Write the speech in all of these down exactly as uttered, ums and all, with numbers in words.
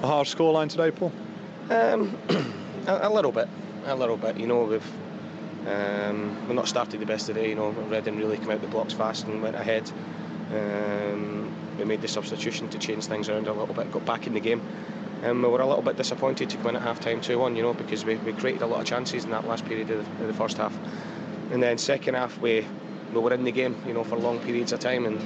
A harsh scoreline today, Paul? Um, a, a little bit, a little bit. You know, we've um, we've not started the best today. You know, Reading really came out the blocks fast and went ahead. Um, we made the substitution to change things around a little bit, got back in the game. Um, we were a little bit disappointed to come in at half-time two one, you know, because we, we created a lot of chances in that last period of the, of the first half. And then second half, we we were in the game, you know, for long periods of time, and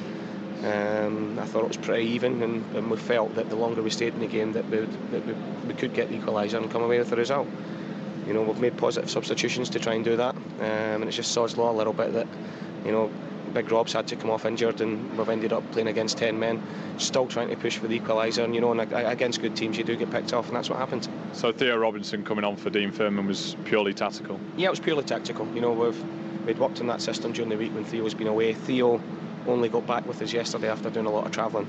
um, I thought it was pretty even, and, and we felt that the longer we stayed in the game, that we would, that we, we could get the equaliser and come away with the result. You know, we've made positive substitutions to try and do that, um, and it's just sod's law a little bit that, you know, Big Rob's had to come off injured, and we've ended up playing against ten men, still trying to push for the equaliser. And you know, and against good teams, you do get picked off, and that's what happened. So Theo Robinson coming on for Dean Furman was purely tactical? Yeah, it was purely tactical. You know, we've we'd worked on that system during the week when Theo's been away. Theo only got back with us yesterday after doing a lot of travelling.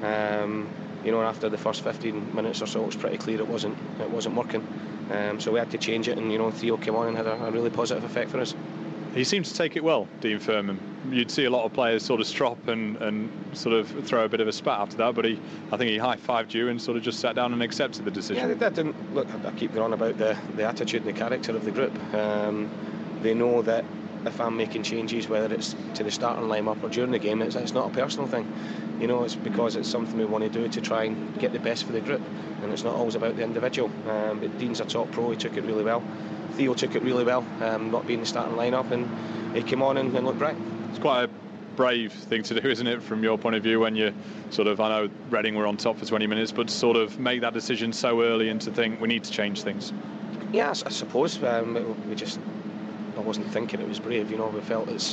Um, you know, after the first fifteen minutes or so, it was pretty clear it wasn't it wasn't working. Um, so we had to change it, and you know, Theo came on and had a, a really positive effect for us. He seemed to take it well, Dean Furman. You'd see a lot of players sort of strop and, and sort of throw a bit of a spat after that, but he, I think he high-fived you and sort of just sat down and accepted the decision. Yeah, they did. And look, I keep going on about the, the attitude and the character of the group. Um, they know that if I'm making changes, whether it's to the starting line-up or during the game, it's, it's not a personal thing. You know, it's because it's something we want to do to try and get the best for the group, and it's not always about the individual. Um, but Dean's a top pro, he took it really well. Theo took it really well, um, not being the starting line-up, and he came on and, and looked bright. It's quite a brave thing to do, isn't it, from your point of view, when you sort of, I know Reading were on top for twenty minutes, but to sort of make that decision so early and to think we need to change things? Yeah, I, I suppose. Um, we just, I wasn't thinking it was brave, you know, we felt it's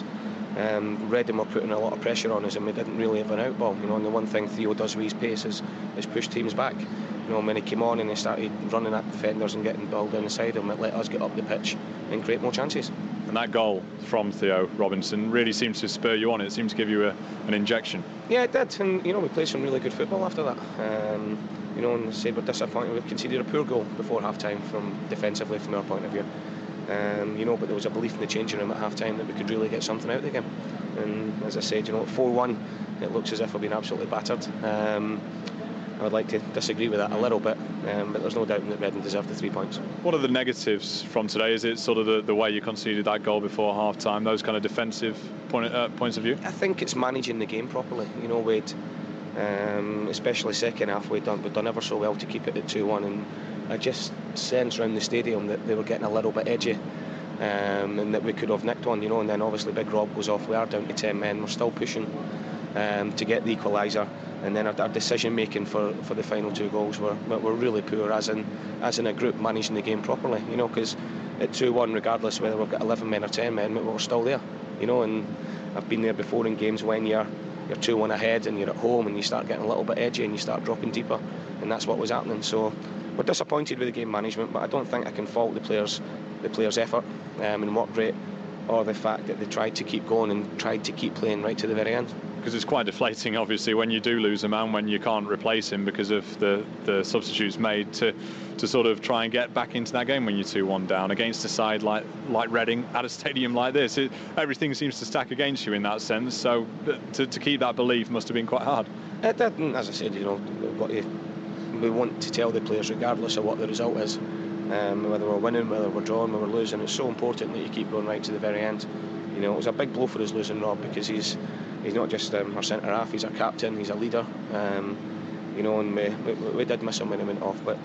um, Reading were putting a lot of pressure on us, and we didn't really have an out ball, you know, and the one thing Theo does with his pace is, is push teams back. You know, when he came on and he started running at defenders and getting the ball down the side of him, it let us get up the pitch and create more chances. And that goal from Theo Robinson really seems to spur you on. It seems to give you a, an injection. Yeah, it did, and you know, we played some really good football after that. Um, you know, and I said we're disappointed. We conceded a poor goal before half-time from defensively from our point of view. Um, you know, but there was a belief in the changing room at half-time that we could really get something out of the game. And as I said, you know, at four one, it looks as if we've been absolutely battered. Um, I would like to disagree with that a little bit, um, but there's no doubt that Reading deserved the three points. What are the negatives from today? Is it sort of the, the way you conceded that goal before half-time, those kind of defensive point, uh, points of view? I think it's managing the game properly. You know, we'd, um, especially second half, we'd done, we'd done ever so well to keep it at two one, and I just sensed around the stadium that they were getting a little bit edgy, um, and that we could have nicked one, you know, and then obviously Big Rob goes off, we are down to ten men, we're still pushing um, to get the equaliser. And then our, our decision making for, for the final two goals were were really poor, as in as in a group managing the game properly. You know, because at two one, regardless whether we've got eleven men or ten men, we're still there. You know, and I've been there before in games when you're you're two one ahead and you're at home and you start getting a little bit edgy and you start dropping deeper, and that's what was happening. So we're disappointed with the game management, but I don't think I can fault the players the players' effort um, and work rate, or the fact that they tried to keep going and tried to keep playing right to the very end. Because it's quite deflating, obviously, when you do lose a man, when you can't replace him because of the, the substitutes made, to to sort of try and get back into that game when you're two one down against a side like like Reading at a stadium like this. It, everything seems to stack against you in that sense, so to, to keep that belief must have been quite hard. It did, and as I said, you know, we've got to, we want to tell the players, regardless of what the result is, um, whether we're winning, whether we're drawing, whether we're losing, it's so important that you keep going right to the very end. You know, it was a big blow for us losing Rob, because he's he's not just um, our centre half, he's our captain, he's a leader. Um, you know, and we, we, we did miss him when he went off, but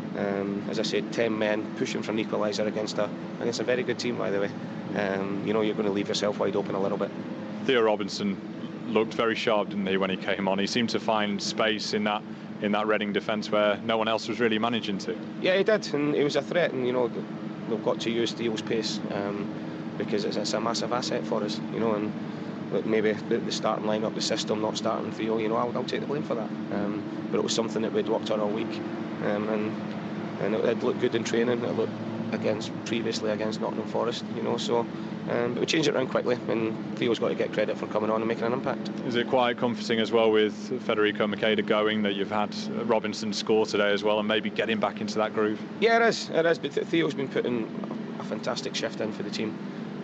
um, as I said, ten men pushing for an equaliser against a against a very good team, by the way. Um, you know, you're going to leave yourself wide open a little bit. Theo Robinson looked very sharp, didn't he, when he came on? He seemed to find space in that in that Reading defence where no one else was really managing to. Yeah, he did, and he was a threat, and you know, we've got to use Theo's pace. Um, because it's, it's a massive asset for us, you know, and look, maybe the, the starting line-up, the system not starting Theo, you know, I'll, I'll take the blame for that. Um, but it was something that we'd worked on all week, um, and and it, it looked good in training. It looked against previously against Nottingham Forest, you know. So, um, but we changed it around quickly, and Theo's got to get credit for coming on and making an impact. Is it quite comforting as well with Federico Macheda going that you've had Robinson score today as well, and maybe getting back into that groove? Yeah, it is. It is. But Theo's been putting a fantastic shift in for the team.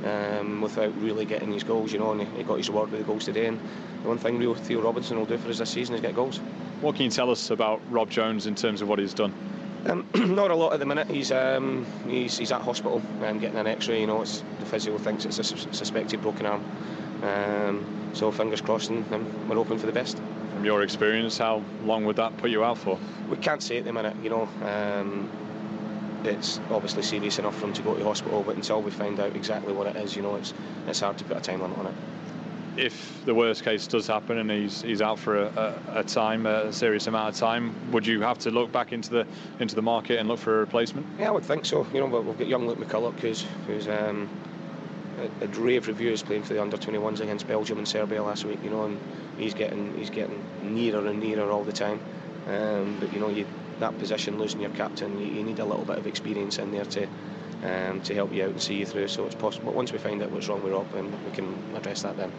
Um, without really getting his goals, you know, and he, he got his reward with the goals today. And the one thing real Theo Robinson will do for us this season is get goals. What can you tell us about Rob Jones in terms of what he's done? Um, not a lot at the minute. He's um, he's he's at hospital and getting an X-ray. You know, it's, the physio thinks it's a suspected broken arm. Um, so fingers crossed, and, and we're hoping for the best. From your experience, how long would that put you out for? We can't say at the minute. You know, um, it's obviously serious enough for him to go to hospital, but until we find out exactly what it is, you know, it's it's hard to put a time limit on it. If the worst case does happen and he's he's out for a, a, a time, a serious amount of time, would you have to look back into the into the market and look for a replacement? Yeah, I would think so. You know, we've got young Luke McCulloch, who's who's um, a rave reviews playing for the under twenty-ones against Belgium and Serbia last week. You know, and he's getting he's getting nearer and nearer all the time. Um, but you know, you, that position, losing your captain, you, you need a little bit of experience in there to um, to help you out and see you through. So it's possible. Once we find out what's wrong with Rob, then we can address that then.